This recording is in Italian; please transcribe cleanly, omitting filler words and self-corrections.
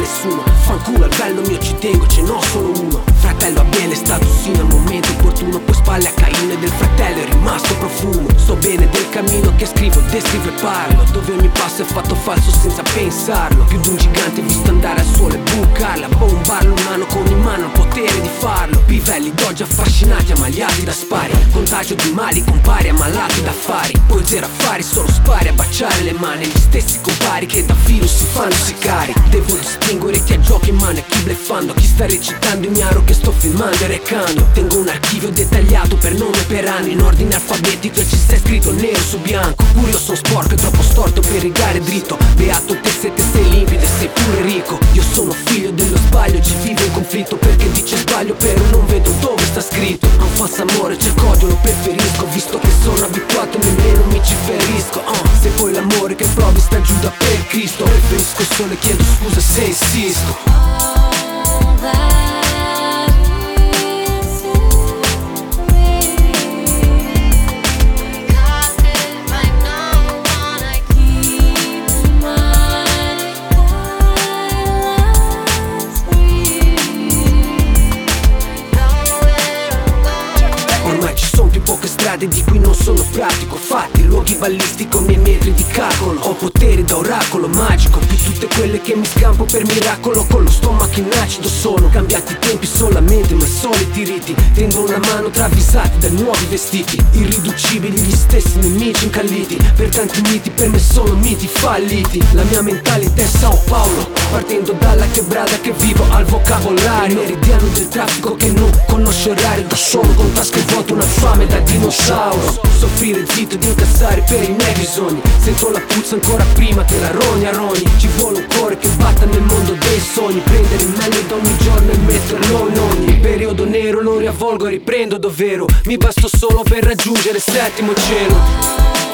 nessuno. Fanculo al bello mio, ci tengo, ce n'ho solo uno. Fratello Abele è stato sino al momento opportuno, poi spalle a Caino e del fratello è rimasto profumo. So bene del cammino che scrivo, descrivo e parlo, dove ogni passo è fatto falso senza pensarlo. Più di un gigante visto andare al sole e bucarla, bombarlo mano con in mano il potere di farlo. Pivelli d'oggi affascinati, ammagliati da spari, contagio di mali compari ammalati d'affari. Poi zero affari, solo spari a baciare le mani. Gli stessi compari che da virus si fanno sicari. Devo distinguere chi ha giochi in mano e chi bleffando, chi sta recitando ignaro che sto filmando e recando. Tengo un archivio dettagliato per nome e per anno, in ordine alfabetico e ci sta scritto nero su bianco. Pure io sono sporco e troppo storto per rigare dritto. Beato te se te sei limpido e sei pure ricco. Io sono figlio dello sbaglio, ci vivo in conflitto perché dice sbaglio però non vedo dove sta scritto. Non falso amore, c'è odio, lo preferisco, visto che sono abituato nemmeno mi ci ferisco. Se poi l'amore che provi sta giù da per Cristo, preferisco solo e chiedo scusa se insisto. Ormai ci sono più poche strade di cui non sono pratico. Fatti, luoghi ballisti con miei metri di calcolo. Ho potere da oracolo magico, più tutte quelle che mi scampo per miracolo. Con lo stomaco in acido sono cambiati i tempi solamente, ma i soliti riti tendono la mano travisati da nuovi vestiti. Irriducibili gli stessi nemici incalliti, per tanti miti per me sono miti falliti. La mia mentalità è Sao Paulo, partendo dalla quebrada che vivo al vocabolario. Il meridiano del traffico che non conosce orario, da solo con tasca e vuoto una fame da dinosauro. Soffrire zitto ed incassare per i miei bisogni, sento la puzza ancora prima che la rogna rogni. Ci vuole un cuore che batta nel mondo dei sogni, prendere il meglio da ogni giorno e metterlo in ogni periodo nero. Lo riavvolgo e riprendo dov'ero, mi basto solo per raggiungere il settimo cielo.